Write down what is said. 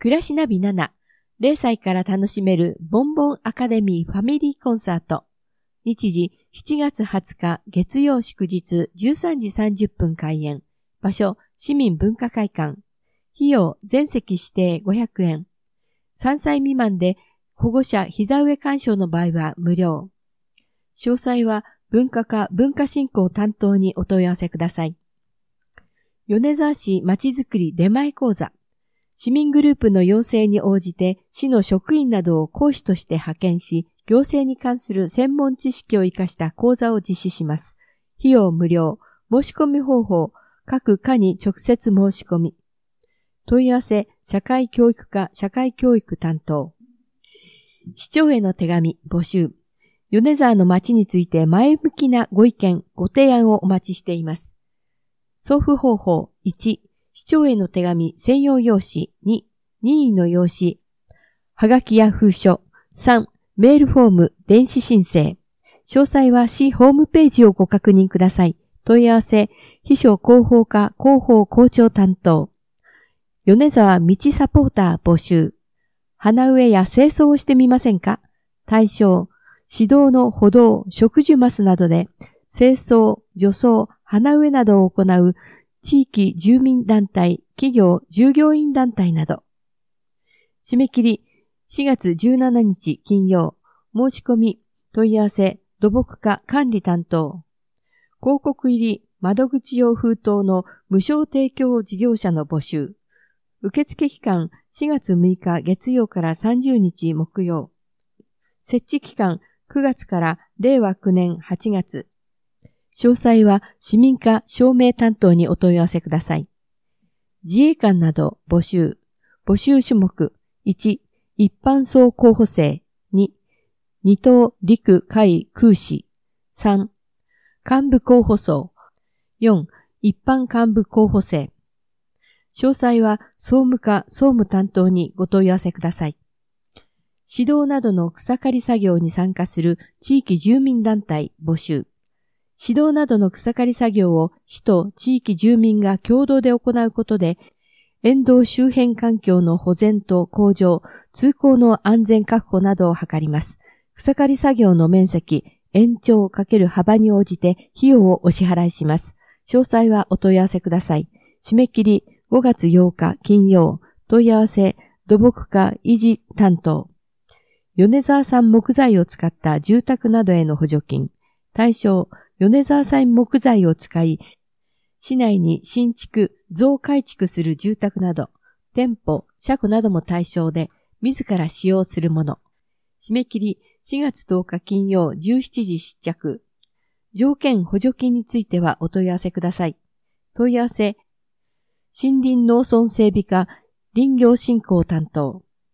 暮らしナビ7、0歳から楽しめるボンボンアカデミーファミリーコンサート。日時7月20日月曜祝日13時30分開演。場所市民文化会館。費用全席指定500円。3歳未満で保護者膝上鑑賞の場合は無料。詳細は文化課文化振興担当にお問い合わせください。米沢市まちづくり出前講座。市民グループの要請に応じて市の職員などを講師として派遣し、行政に関する専門知識を生かした講座を実施します。費用無料。申し込み方法、各課に直接申し込み。問い合わせ、社会教育課社会教育担当。市長への手紙募集。米沢の町について前向きなご意見、ご提案をお待ちしています。送付方法1、市長への手紙専用用紙2、任意の用紙、はがきや封書3、メールフォーム電子申請。詳細は市ホームページをご確認ください。問い合わせ、秘書広報課広報校長担当。米沢道サポーター募集。花植えや清掃をしてみませんか？対象、市道の歩道、植樹マスなどで清掃、除草、花植えなどを行う地域住民団体、企業、従業員団体など。締め切り4月17日金曜。申し込み、問い合わせ、土木課管理担当。広告入り窓口用封筒の無償提供事業者の募集。受付期間4月6日月曜から30日木曜。設置期間9月から令和9年8月。詳細は市民課証明担当にお問い合わせください。自衛官など募集。募集種目1、一般総候補生2、二等陸海空士3、幹部候補層4、一般幹部候補生。詳細は総務課総務担当にご問い合わせください。指導などの草刈り作業に参加する地域住民団体募集。指導などの草刈り作業を市と地域住民が共同で行うことで、沿道周辺環境の保全と向上、通行の安全確保などを図ります。草刈り作業の面積、延長×幅に応じて費用をお支払いします。詳細はお問い合わせください。締め切り5月8日金曜。問い合わせ、土木課維持担当。米沢産木材を使った住宅などへの補助金。対象、米沢産木材を使い、市内に新築、増改築する住宅など、店舗、車庫なども対象で、自ら使用するもの。締め切り4月10日金曜17時失着。条件補助金についてはお問い合わせください。問い合わせ、森林農村整備課林業振興担当。